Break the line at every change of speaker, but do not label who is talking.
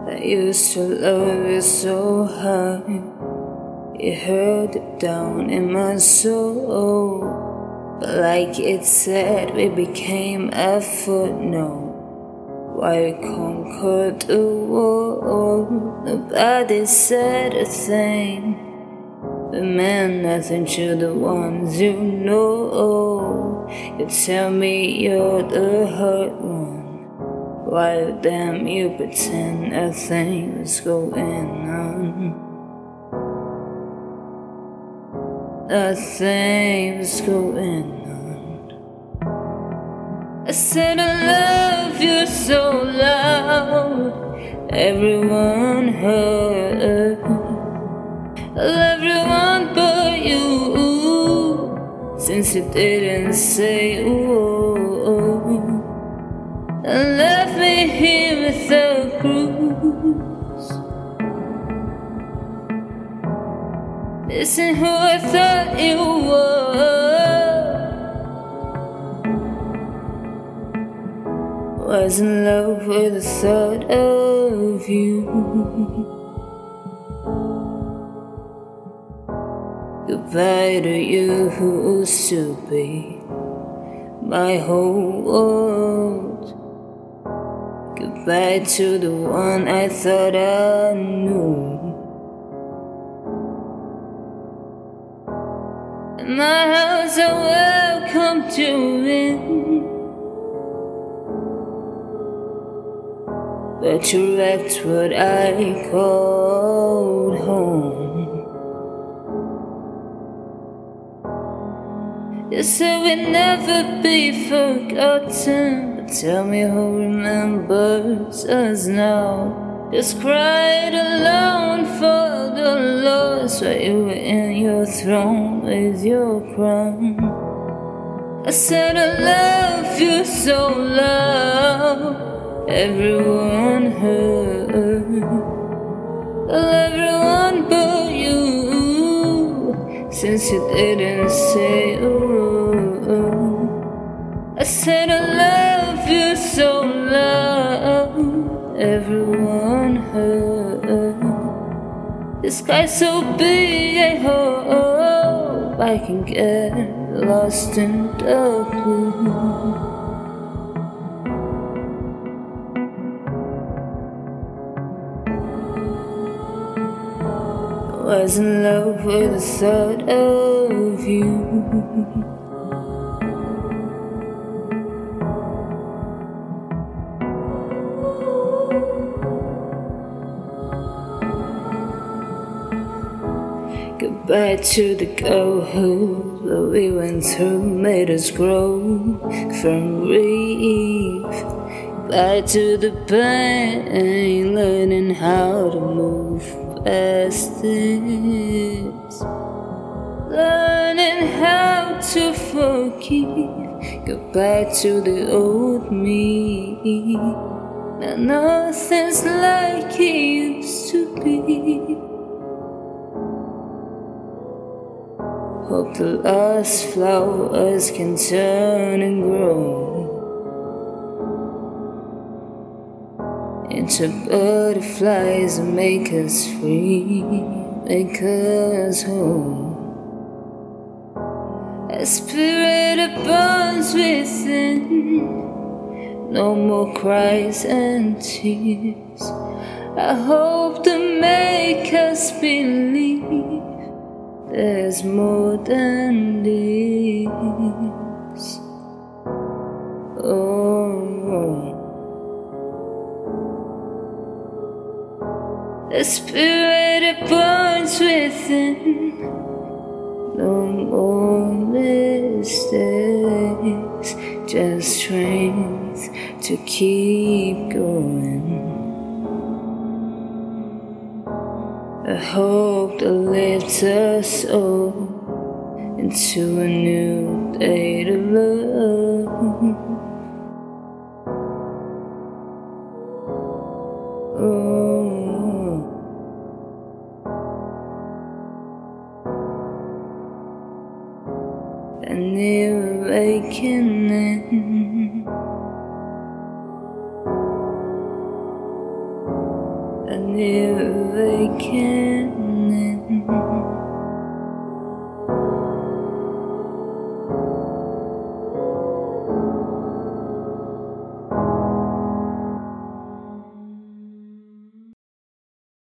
I used to love you so hard. You held it down in my soul. But like it said, we became a footnote. Why we conquered the world. Nobody said a thing. But meant nothing to the ones you know. You tell me you're the hurt one. Why damn you pretend a thing was going on? Nothing was going on. I said I love you so loud, everyone heard. I love everyone but you, since you didn't say ooh. And left me here with a bruise, missing who I thought you were. Was in love with the thought of you. Goodbye to you who used to be my whole world. Goodbye to the one I thought I knew. In my house I welcomed you in, but you wrecked what I called home. You said we'd never be forgotten, but tell me who remembers us now. Just cried alone for the loss while you were in your throne with your crown. I said I love you so loud, everyone heard. I love everyone but you, since you didn't say ooh. I said I love you so loud, everyone heard. The sky's so big, I hope I can get lost in the blue. Was in love with the thought of you. Goodbye to the girl who what we went through made us grow from grief. Goodbye to the pain, learning how to move past this, learning how to forgive. Goodbye to the old me. Now nothing's like it used to be. Hope the lost flowers can turn and grow into butterflies and make us free, make us whole. A spirit that burns within, no more cries and tears. I hope to make us believe there's more than this. Oh, a spirit that burns within, no more mistakes, just strength to keep going. A hope that lifts us all into a new day to love. Oh, a new awakening. a new beginning.